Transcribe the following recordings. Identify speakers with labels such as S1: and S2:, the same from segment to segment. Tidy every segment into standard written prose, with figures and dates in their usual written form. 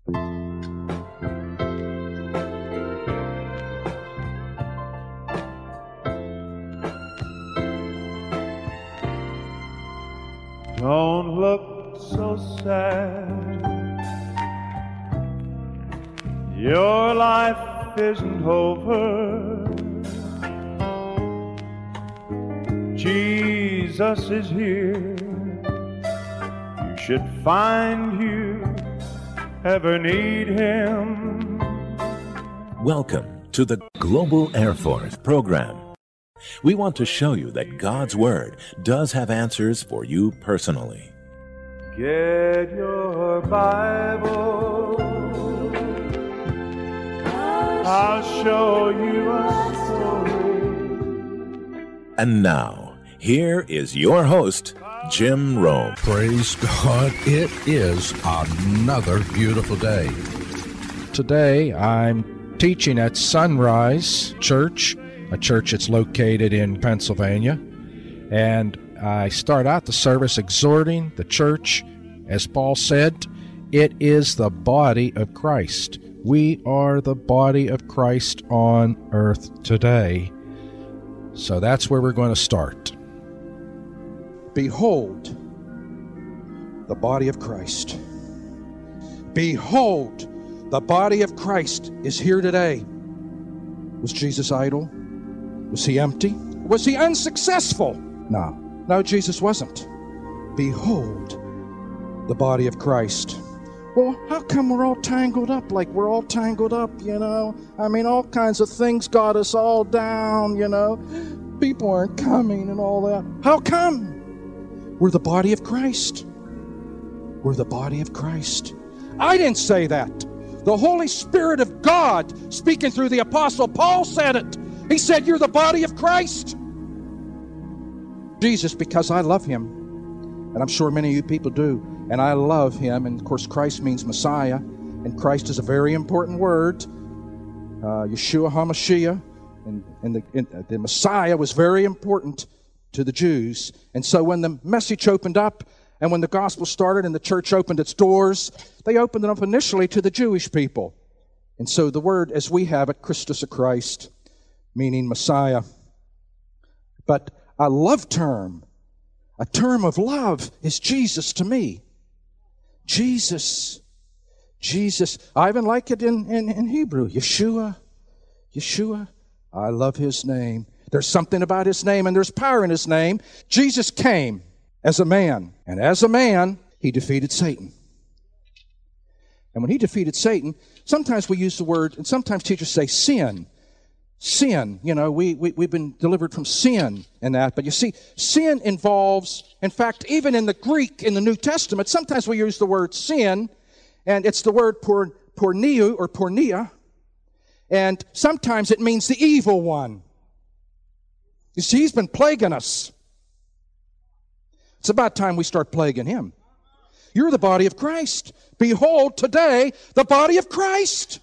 S1: Don't look so sad. Your life isn't over. Jesus is here. You should find you ever need Him.
S2: Welcome to the Global Air Force program. We want to show you that God's Word does have answers for you personally.
S1: Get your Bible. I'll show you a story.
S2: And now, here is your host, Jim Rome.
S3: Praise God, it is another beautiful day. Today, I'm teaching at Sunrise Church, a church that's located in Pennsylvania, and I start out the service exhorting the church, as Paul said, it is the body of Christ. We are the body of Christ on earth today. So that's where we're going to start. Behold, the body of Christ. Behold, the body of Christ is here today. Was Jesus idle? Was he empty? Was he unsuccessful? No, Jesus wasn't. Behold, the body of Christ. Well, how come we're all tangled up like we're all tangled up, you know? I mean, all kinds of things got us all down, you know? People aren't coming and all that. How come? We're the body of Christ. We're the body of Christ. I didn't say that. The Holy Spirit of God, speaking through the Apostle Paul, said it. He said, you're the body of Christ. Jesus, because I love Him, and I'm sure many of you people do, and I love Him, and of course Christ means Messiah, and Christ is a very important word. Yeshua HaMashiach, and the Messiah was very important to the Jews. And so when the message opened up, and when the gospel started and the church opened its doors, they opened it up initially to the Jewish people. And so the word, as we have it, Christus of Christ, meaning Messiah. But a love term, a term of love, is Jesus to me. Jesus. I even like it in Hebrew. Yeshua. I love His name. There's something about His name, and there's power in His name. Jesus came as a man, and as a man, He defeated Satan. And when He defeated Satan, sometimes we use the word, and sometimes teachers say sin. Sin, you know, we've been delivered from sin and that. But you see, sin involves, in fact, even in the Greek, in the New Testament, sometimes we use the word sin, and it's the word porneu or pornea, and sometimes it means the evil one. You see, he's been plaguing us. It's about time we start plaguing him. You're the body of Christ. Behold, today, the body of Christ.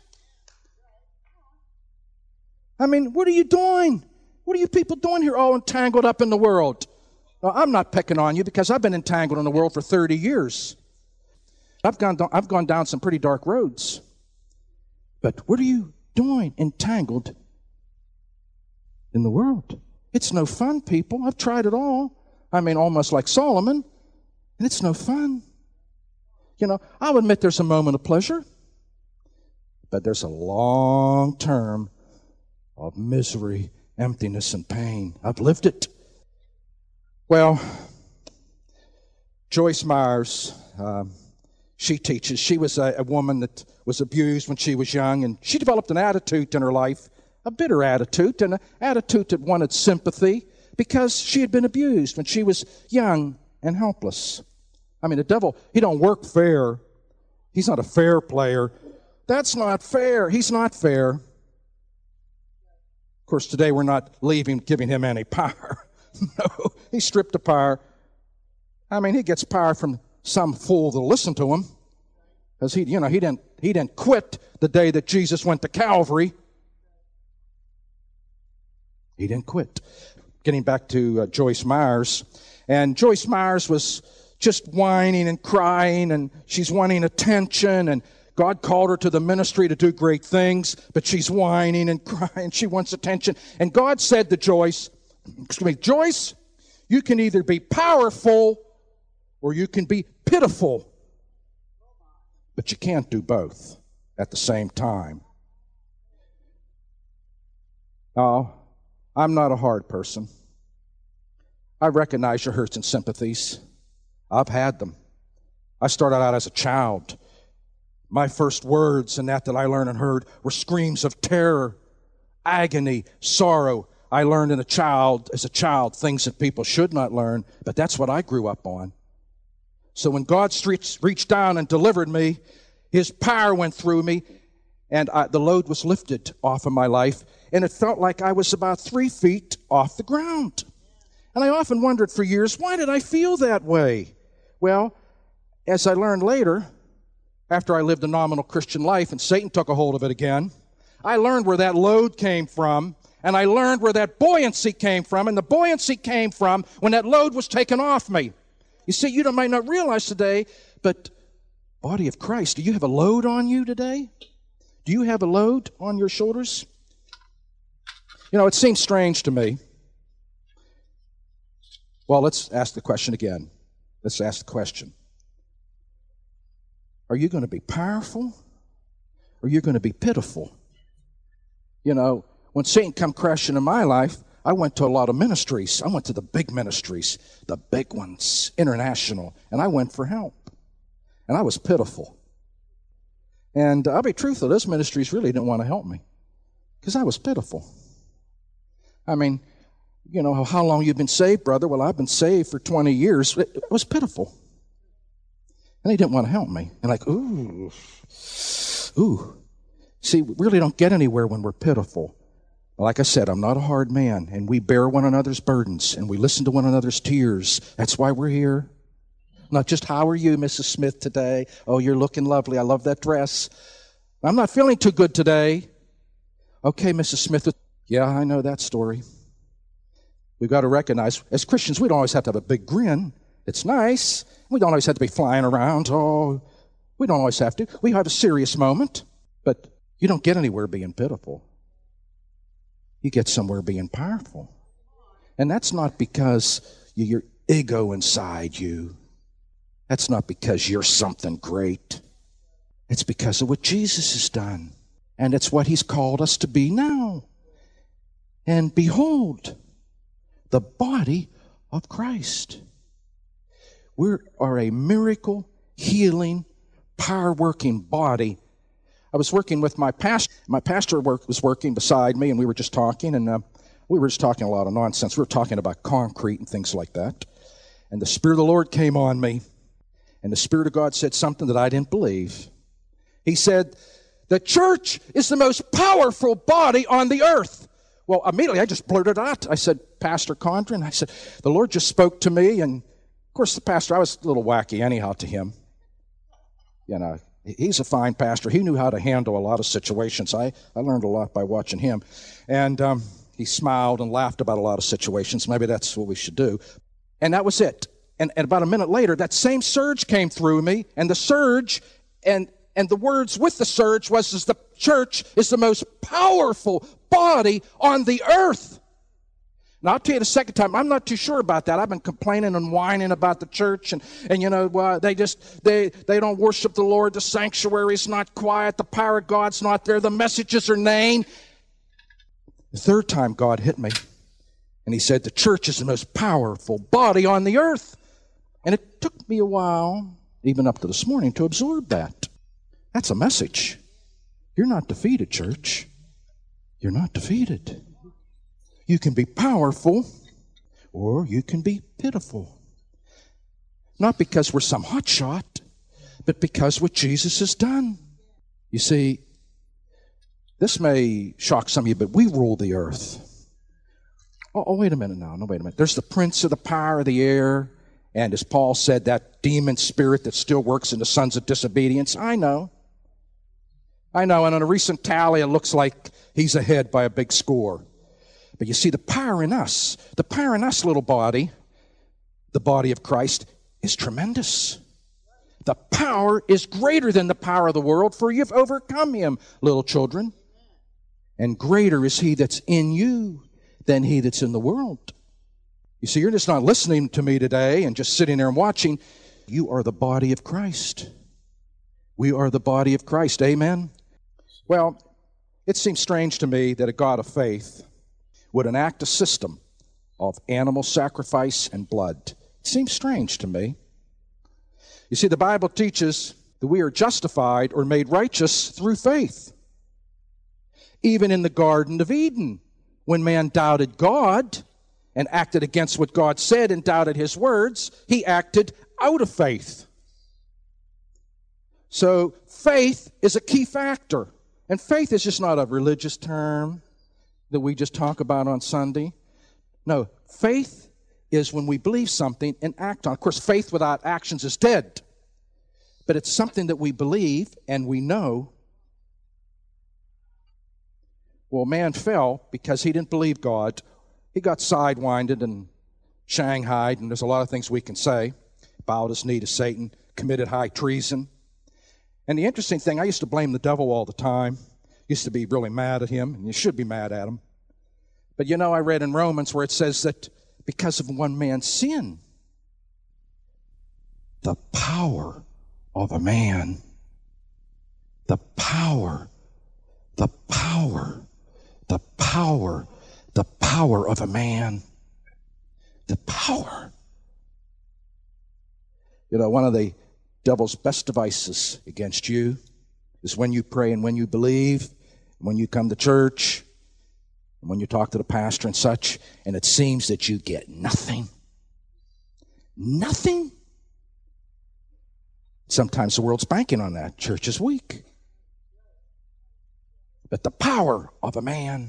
S3: I mean, what are you doing? What are you people doing here all entangled up in the world? Now, I'm not picking on you because I've been entangled in the world for 30 years. I've gone down some pretty dark roads. But what are you doing entangled in the world? It's no fun, people. I've tried it all. I mean, almost like Solomon. And it's no fun. You know, I'll admit there's a moment of pleasure. But there's a long term of misery, emptiness, and pain. I've lived it. Well, Joyce Myers, she teaches. She was a woman that was abused when she was young, and she developed an attitude in her life, a bitter attitude, and an attitude that wanted sympathy because she had been abused when she was young and helpless. I mean, the devil, he don't work fair. He's not a fair player. That's not fair. He's not fair. Of course, today we're not giving him any power. No, he stripped the power. I mean, he gets power from some fool that'll listen to him, because he didn't quit the day that Jesus went to Calvary. He didn't quit. Getting back to Joyce Myers, and Joyce Myers was just whining and crying, and she's wanting attention, and God called her to the ministry to do great things, but she's whining and crying. She wants attention. And God said to Joyce, Joyce, you can either be powerful or you can be pitiful. But you can't do both at the same time. Now, I'm not a hard person. I recognize your hurts and sympathies. I've had them. I started out as a child. My first words and that I learned and heard were screams of terror, agony, sorrow. I learned as a child, things that people should not learn, but that's what I grew up on. So when God reached down and delivered me, His power went through me, and the load was lifted off of my life, and it felt like I was about 3 feet off the ground. And I often wondered for years, why did I feel that way? Well, as I learned later, after I lived a nominal Christian life and Satan took a hold of it again, I learned where that load came from, and I learned where that buoyancy came from, and the buoyancy came from when that load was taken off me. You see, you might not realize today, but body of Christ, do you have a load on you today? Do you have a load on your shoulders? You know, it seems strange to me. Well, let's ask the question again. Let's ask the question. Are you going to be powerful or are you going to be pitiful? You know, when Satan come crashing in my life, I went to a lot of ministries. I went to the big ministries, the big ones, international, and I went for help. And I was pitiful. And I'll be truthful, those ministries really didn't want to help me because I was pitiful. I mean, you know, how long you've been saved, brother? Well, I've been saved for 20 years. It was pitiful. And they didn't want to help me. And like, ooh. See, we really don't get anywhere when we're pitiful. Like I said, I'm not a hard man, and we bear one another's burdens, and we listen to one another's tears. That's why we're here. Not just, how are you, Mrs. Smith, today? Oh, you're looking lovely. I love that dress. I'm not feeling too good today. Okay, Mrs. Smith. Yeah, I know that story. We've got to recognize, as Christians, we don't always have to have a big grin. It's nice. We don't always have to be flying around. Oh, we don't always have to. We have a serious moment, but you don't get anywhere being pitiful. You get somewhere being powerful. And that's not because your ego inside you. That's not because you're something great. It's because of what Jesus has done. And it's what He's called us to be now. And behold, the body of Christ. We are a miracle, healing, power-working body. I was working with my pastor. My pastor was working beside me, and we were just talking, and we were just talking a lot of nonsense. We were talking about concrete and things like that. And the Spirit of the Lord came on me, and the Spirit of God said something that I didn't believe. He said, the church is the most powerful body on the earth. Well, immediately I just blurted out. I said, Pastor Condren, I said, the Lord just spoke to me, and of course the pastor, I was a little wacky anyhow to him. You know, he's a fine pastor. He knew how to handle a lot of situations. I learned a lot by watching him. And he smiled and laughed about a lot of situations. Maybe that's what we should do. And that was it. And about a minute later, that same surge came through me, and the surge, and the words with the surge was, the church is the most powerful body on the earth. Now, I'll tell you the second time, I'm not too sure about that. I've been complaining and whining about the church, and you know, they don't worship the Lord. The sanctuary's not quiet. The power of God's not there. The messages are named. The third time, God hit me, and He said, the church is the most powerful body on the earth. And it took me a while, even up to this morning, to absorb that. That's a message. You're not defeated, church. You're not defeated. You can be powerful, or you can be pitiful. Not because we're some hotshot, but because what Jesus has done. You see, this may shock some of you, but we rule the earth. Oh, wait a minute now. No, wait a minute. There's the prince of the power of the air, and as Paul said, that demon spirit that still works in the sons of disobedience. I know, and on a recent tally, it looks like he's ahead by a big score. But you see, the power in us, little body, the body of Christ, is tremendous. The power is greater than the power of the world, for you've overcome him, little children. And greater is he that's in you than he that's in the world. You see, you're just not listening to me today and just sitting there and watching. You are the body of Christ. We are the body of Christ. Amen? Well, it seems strange to me that a God of faith would enact a system of animal sacrifice and blood. It seems strange to me. You see, the Bible teaches that we are justified or made righteous through faith. Even in the Garden of Eden, when man doubted God and acted against what God said and doubted his words, he acted out of faith. So faith is a key factor. And faith is just not a religious term that we just talk about on Sunday. No, faith is when we believe something and act on it. Of course, faith without actions is dead. But it's something that we believe and we know. Well, man fell because he didn't believe God. He got sidewinded and shanghaied, and there's a lot of things we can say. Bowed his knee to Satan, committed high treason. And the interesting thing, I used to blame the devil all the time. Used to be really mad at him, and you should be mad at him. But you know, I read in Romans where it says that because of one man's sin, the power of a man, the power of a man, the power. You know, one of the devil's best devices against you is when you pray and when you believe, and when you come to church, and when you talk to the pastor and such, and it seems that you get nothing. Nothing. Sometimes the world's banking on that. Church is weak. But the power of a man.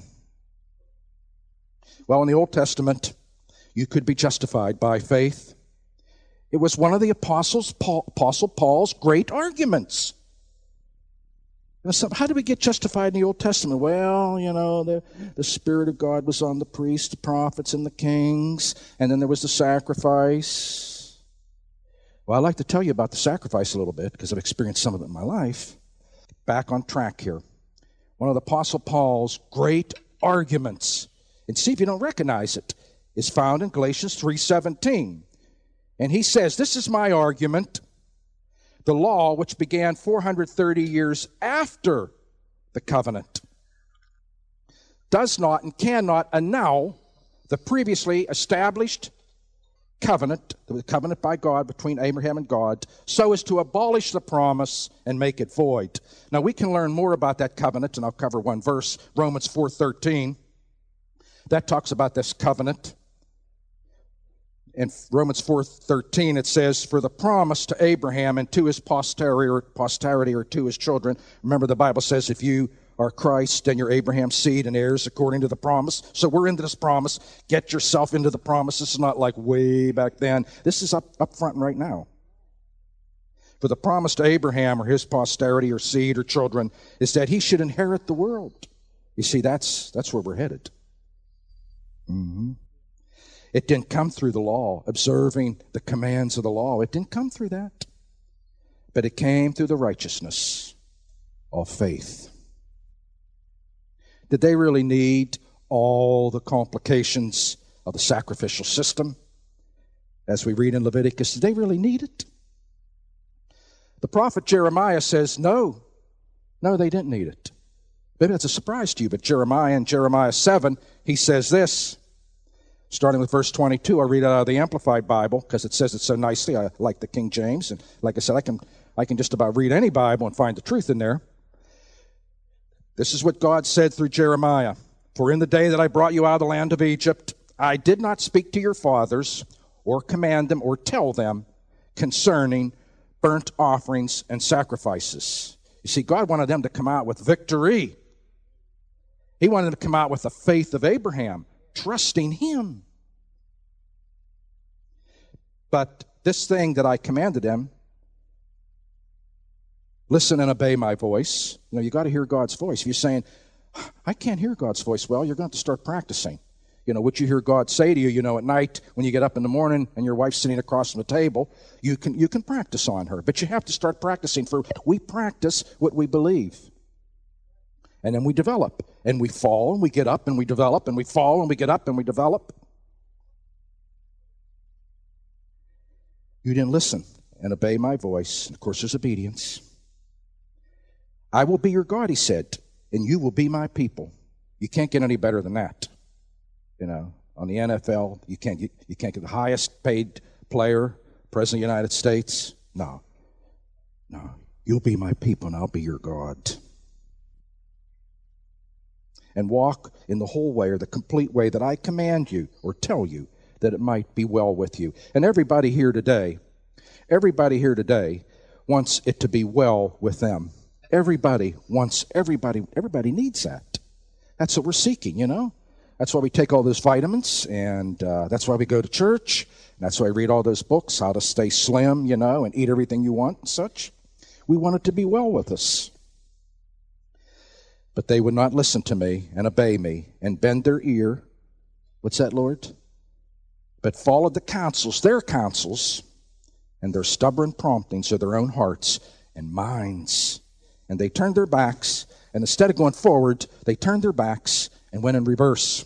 S3: Well, in the Old Testament, you could be justified by faith. It was one of the Apostle Paul's great arguments. How do we get justified in the Old Testament? Well, you know, the Spirit of God was on the priests, the prophets, and the kings, and then there was the sacrifice. Well, I'd like to tell you about the sacrifice a little bit because I've experienced some of it in my life. Back on track here. One of the Apostle Paul's great arguments, and see if you don't recognize it, is found in Galatians 3:17. And he says, this is my argument. The law, which began 430 years after the covenant, does not and cannot annul the previously established covenant, the covenant by God between Abraham and God, so as to abolish the promise and make it void. Now, we can learn more about that covenant, and I'll cover one verse, Romans 4:13. That talks about this covenant. In Romans 4:13, it says, for the promise to Abraham and to his posterity or to his children. Remember, the Bible says, if you are Christ, then you're Abraham's seed and heirs according to the promise. So we're into this promise. Get yourself into the promise. This is not like way back then. This is up front right now. For the promise to Abraham or his posterity or seed or children is that he should inherit the world. You see, that's where we're headed. Mm-hmm. It didn't come through the law, observing the commands of the law. It didn't come through that. But it came through the righteousness of faith. Did they really need all the complications of the sacrificial system? As we read in Leviticus, did they really need it? The prophet Jeremiah says, no, they didn't need it. Maybe that's a surprise to you, but Jeremiah in Jeremiah 7, he says this. Starting with verse 22, I'll read it out of the Amplified Bible because it says it so nicely. I like the King James, and like I said, I can just about read any Bible and find the truth in there. This is what God said through Jeremiah. For in the day that I brought you out of the land of Egypt, I did not speak to your fathers or command them or tell them concerning burnt offerings and sacrifices. You see, God wanted them to come out with victory. He wanted them to come out with the faith of Abraham, trusting Him. But this thing that I commanded them, listen and obey my voice. You know, you got to hear God's voice. If you're saying, I can't hear God's voice, well, you're going to have to start practicing. What you hear God say to you, at night when you get up in the morning and your wife's sitting across from the table, you can practice on her. But you have to start practicing. We practice what we believe. And then we develop. And we fall and we get up and we develop. And we fall and we get up and we develop. You didn't listen and obey my voice. And of course, there's obedience. I will be your God, he said, and you will be my people. You can't get any better than that. On the NFL, you can't get the highest paid player, President of the United States. No. You'll be my people and I'll be your God. And walk in the whole way or the complete way that I command you or tell you, that it might be well with you. And everybody here today wants it to be well with them. Everybody needs that. That's what we're seeking, That's why we take all those vitamins, and that's why we go to church. And that's why I read all those books, how to stay slim, and eat everything you want and such. We want it to be well with us. But they would not listen to me and obey me and bend their ear. What's that, Lord? But followed their counsels, and their stubborn promptings of their own hearts and minds. And they turned their backs, and instead of going forward, they turned their backs and went in reverse.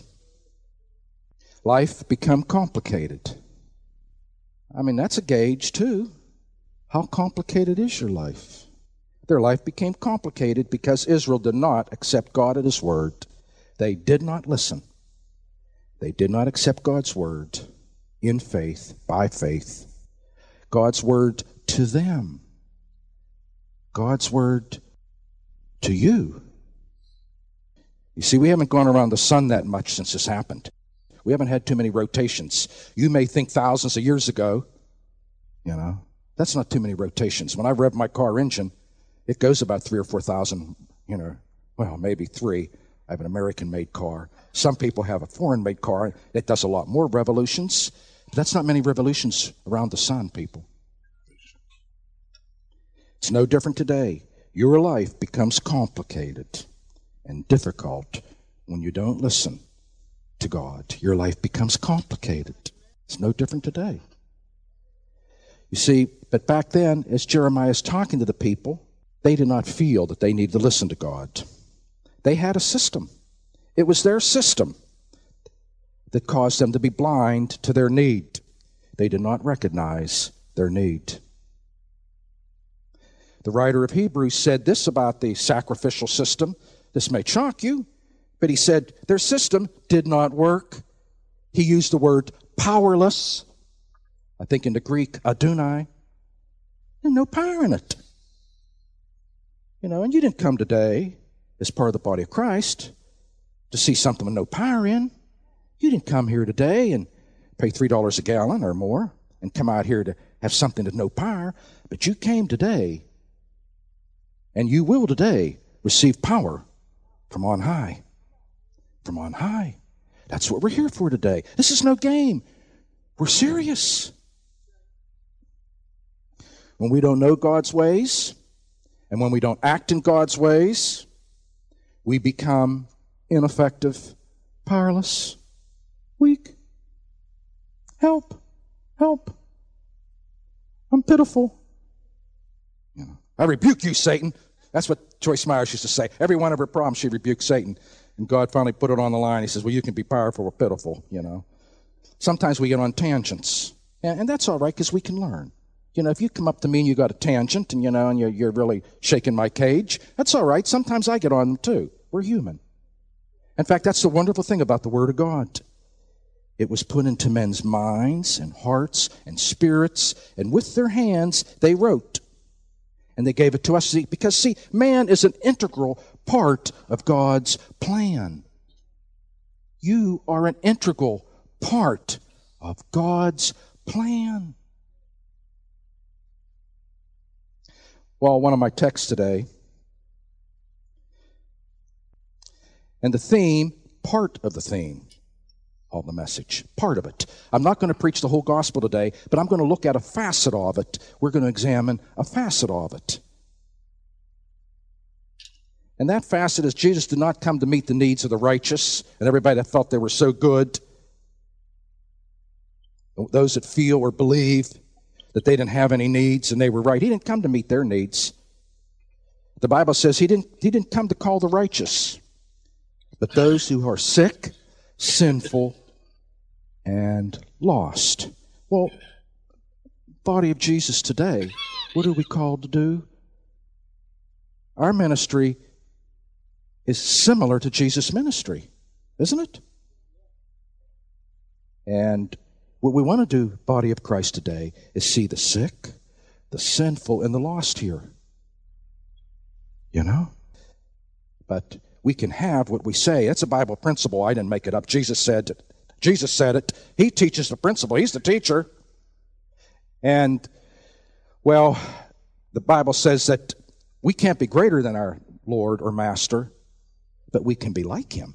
S3: Life become complicated. That's a gauge too. How complicated is your life? Their life became complicated because Israel did not accept God at His word. They did not listen. They did not accept God's word in faith, by faith. God's word to them. God's word to you. You see, we haven't gone around the sun that much since this happened. We haven't had too many rotations. You may think thousands of years ago, that's not too many rotations. When I rev my car engine, it goes about 3,000 or 4,000, maybe 3. I have an American-made car. Some people have a foreign-made car that does a lot more revolutions. But that's not many revolutions around the sun, people. It's no different today. Your life becomes complicated and difficult when you don't listen to God. Your life becomes complicated. It's no different today. You see, but back then, as Jeremiah is talking to the people, they did not feel that they needed to listen to God. They had a system. It was their system that caused them to be blind to their need. They did not recognize their need. The writer of Hebrews said this about the sacrificial system. This may shock you, but he said their system did not work. He used the word powerless. I think in the Greek, adunai. There's no power in it. And you didn't come today as part of the body of Christ to see something with no power in. You didn't come here today and pay $3 a gallon or more and come out here to have something with no power. But you came today, and you will today receive power from on high. From on high. That's what we're here for today. This is no game. We're serious. When we don't know God's ways, and when we don't act in God's ways, we become ineffective, powerless, weak. Help. I'm pitiful. I rebuke you, Satan. That's what Joyce Myers used to say. Every one of her problems, she rebuked Satan. And God finally put it on the line. He says, well, you can be powerful or pitiful, Sometimes we get on tangents. And that's all right, because we can learn. If you come up to me and you got a tangent and, and you're really shaking my cage, that's all right. Sometimes I get on them too. We're human. In fact, that's the wonderful thing about the Word of God. It was put into men's minds and hearts and spirits, and with their hands they wrote. And they gave it to us because, man is an integral part of God's plan. You are an integral part of God's plan. Well, one of my texts today, and the theme, part of the theme of the message, part of it. I'm not going to preach the whole gospel today, but I'm going to look at a facet of it. We're going to examine a facet of it. And that facet is Jesus did not come to meet the needs of the righteous and everybody that felt they were so good those that feel or believe that they didn't have any needs and they were right. He didn't come to meet their needs. The Bible says he didn't come to call the righteous, but those who are sick, sinful, and lost. Well, body of Jesus today, what are we called to do? Our ministry is similar to Jesus' ministry, isn't it? And what we want to do, body of Christ today, is see the sick, the sinful, and the lost here. You know? But we can have what we say. That's a Bible principle. I didn't make it up. Jesus said it. He teaches the principle. He's the teacher. And, well, the Bible says that we can't be greater than our Lord or Master, but we can be like Him.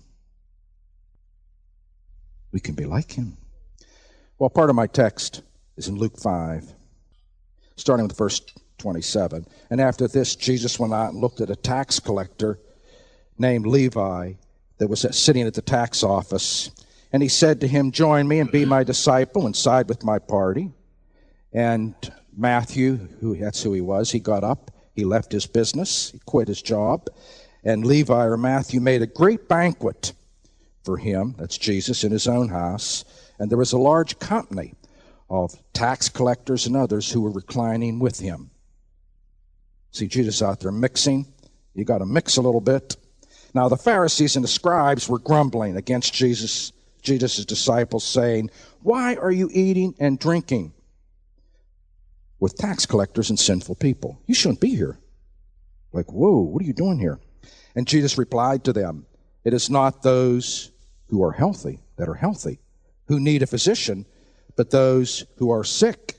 S3: We can be like Him. Well, part of my text is in Luke 5, starting with verse 27. And after this, Jesus went out and looked at a tax collector named Levi that was sitting at the tax office. And he said to him, "Join me and be my disciple and side with my party." And Matthew, that's who he was, he got up, he left his business, he quit his job. And Levi or Matthew made a great banquet for him, that's Jesus, in his own house. And there was a large company of tax collectors and others who were reclining with him. See Jesus out there mixing. You got to mix a little bit. Now the Pharisees and the scribes were grumbling against Jesus' disciples, saying, "Why are you eating and drinking with tax collectors and sinful people? You shouldn't be here." Like, whoa, what are you doing here? And Jesus replied to them, "It is not those who are healthy that are healthy, who need a physician, but those who are sick.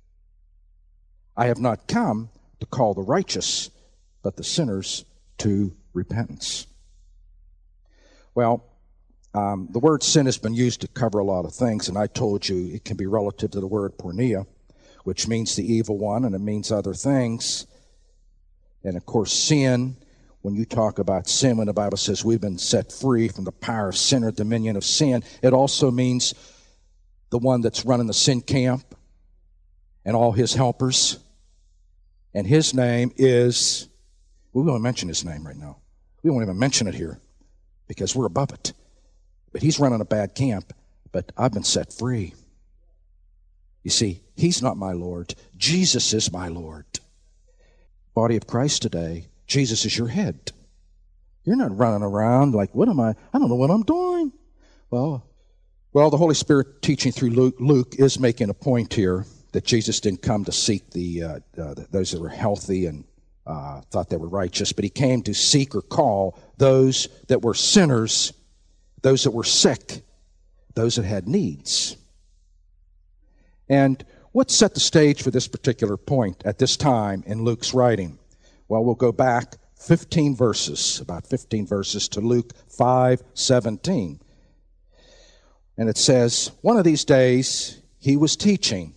S3: I have not come to call the righteous, but the sinners to repentance." Well, the word sin has been used to cover a lot of things, and I told you it can be relative to the word porneia, which means the evil one, and it means other things. And of course, sin, when you talk about sin, when the Bible says we've been set free from the power of sin or dominion of sin, it also means the one that's running the sin camp and all his helpers. And his name is, we won't mention his name right now. We won't even mention it here because we're above it. But he's running a bad camp, but I've been set free. You see, he's not my Lord. Jesus is my Lord. Body of Christ today, Jesus is your head. You're not running around like, I don't know what I'm doing. Well, the Holy Spirit teaching through Luke is making a point here that Jesus didn't come to seek those that were healthy and thought they were righteous, but he came to seek or call those that were sinners, those that were sick, those that had needs. And what set the stage for this particular point at this time in Luke's writing? Well, we'll go back about 15 verses to Luke 5:17. And it says, one of these days he was teaching.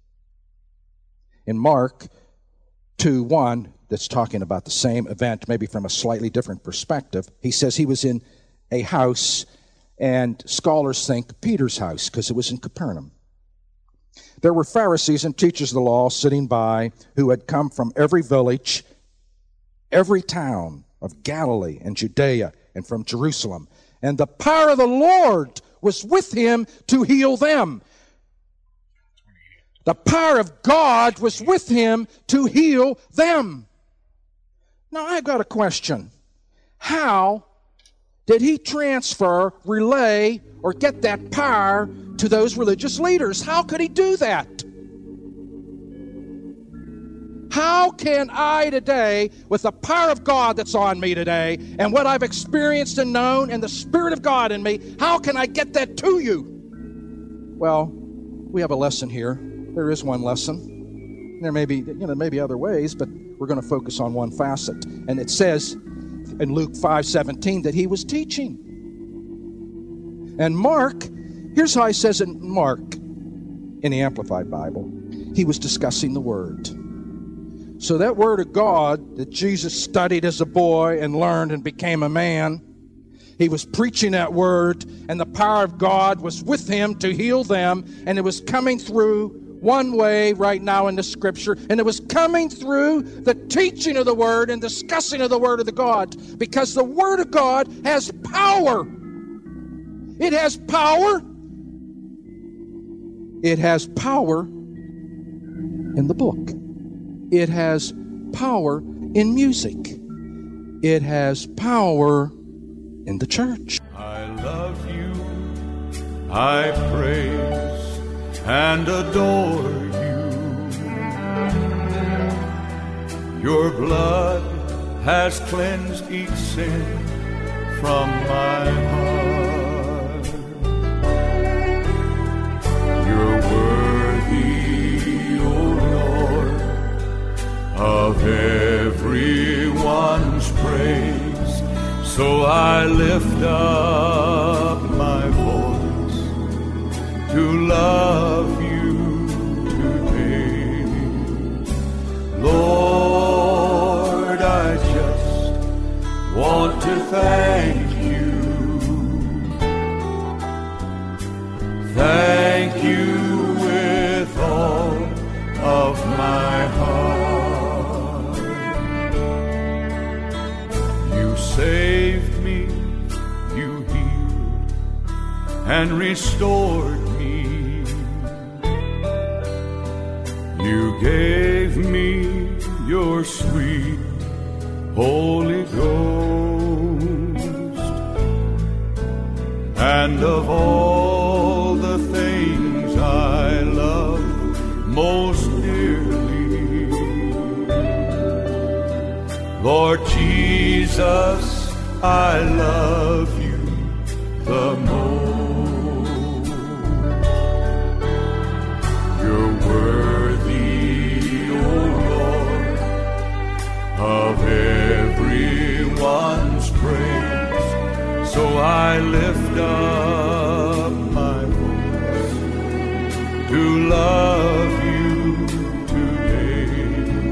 S3: In Mark 2:1, that's talking about the same event, maybe from a slightly different perspective. He says he was in a house, and scholars think Peter's house, because it was in Capernaum. There were Pharisees and teachers of the law sitting by who had come from every village, every town of Galilee and Judea and from Jerusalem. And the power of the Lord was with him to heal them. The power of God was with him to heal them. Now, I've got a question. How did he transfer, relay, or get that power to those religious leaders? How could he do that? How can I today, with the power of God that's on me today, and what I've experienced and known, and the Spirit of God in me, how can I get that to you? Well, we have a lesson here. There is one lesson. There may be other ways, but we're going to focus on one facet. And it says in Luke 5:17 that he was teaching. And Mark, here's how he says it in Mark, in the Amplified Bible. He was discussing the Word. So that Word of God that Jesus studied as a boy and learned and became a man, He was preaching that word, and the power of God was with him to heal them, and it was coming through one way right now in the Scripture, and it was coming through the teaching of the Word and discussing of the Word of the God, because the Word of God has power. It has power. It has power in the book. It has power in music. It has power in the church.
S1: I love you, I praise and adore you. Your blood has cleansed each sin from my heart. You're worthy, O Lord, of everyone's praise. So I lift up my voice to love you today. Lord, I just want to thank you. Thank you with all of my heart. You saved me, you healed and restored me. You gave me your sweet Holy Ghost, and of all the things I love most dearly, Lord Jesus, I love you the most. You're worthy, O Lord, of everyone's praise. So I lift up my voice to love you today.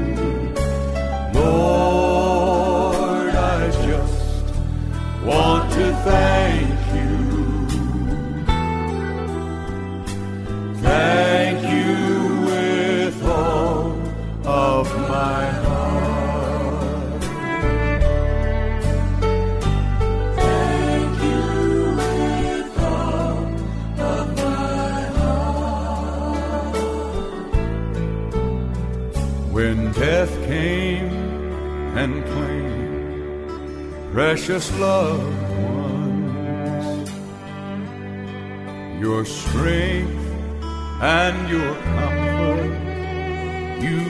S1: Lord, I just want to thank you. Thank you with all of my heart. Thank you with all of my heart. When death came and claimed precious loved ones, your strength and your comfort you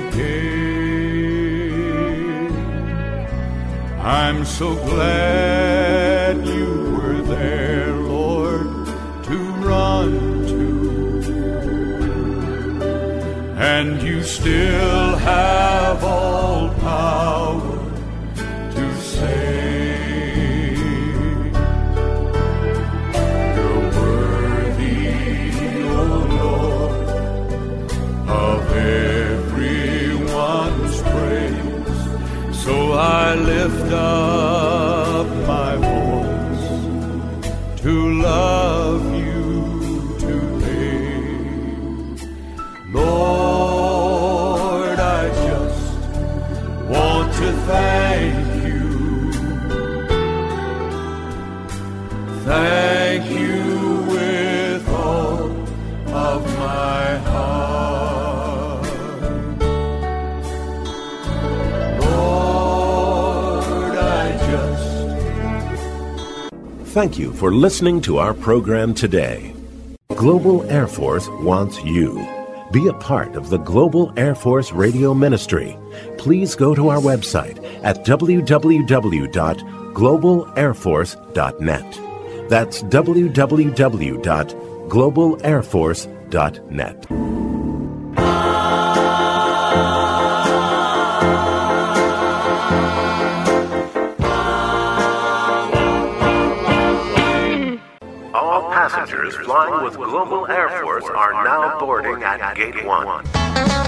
S1: gave. I'm so glad you were there, Lord, to run to, and you still have all power to save. You're worthy, O Lord, of everyone's praise. So I lift up my voice to love you today. Lord, I just want to thank you. Thank you with all of my heart. Lord, I just...
S2: Thank you for listening to our program today. Global Air Force wants you. Be a part of the Global Air Force Radio Ministry. Please go to our website at www.globalairforce.net. That's www.globalairforce.net.
S4: All passengers flying with Global Air Force are now boarding at Gate 1.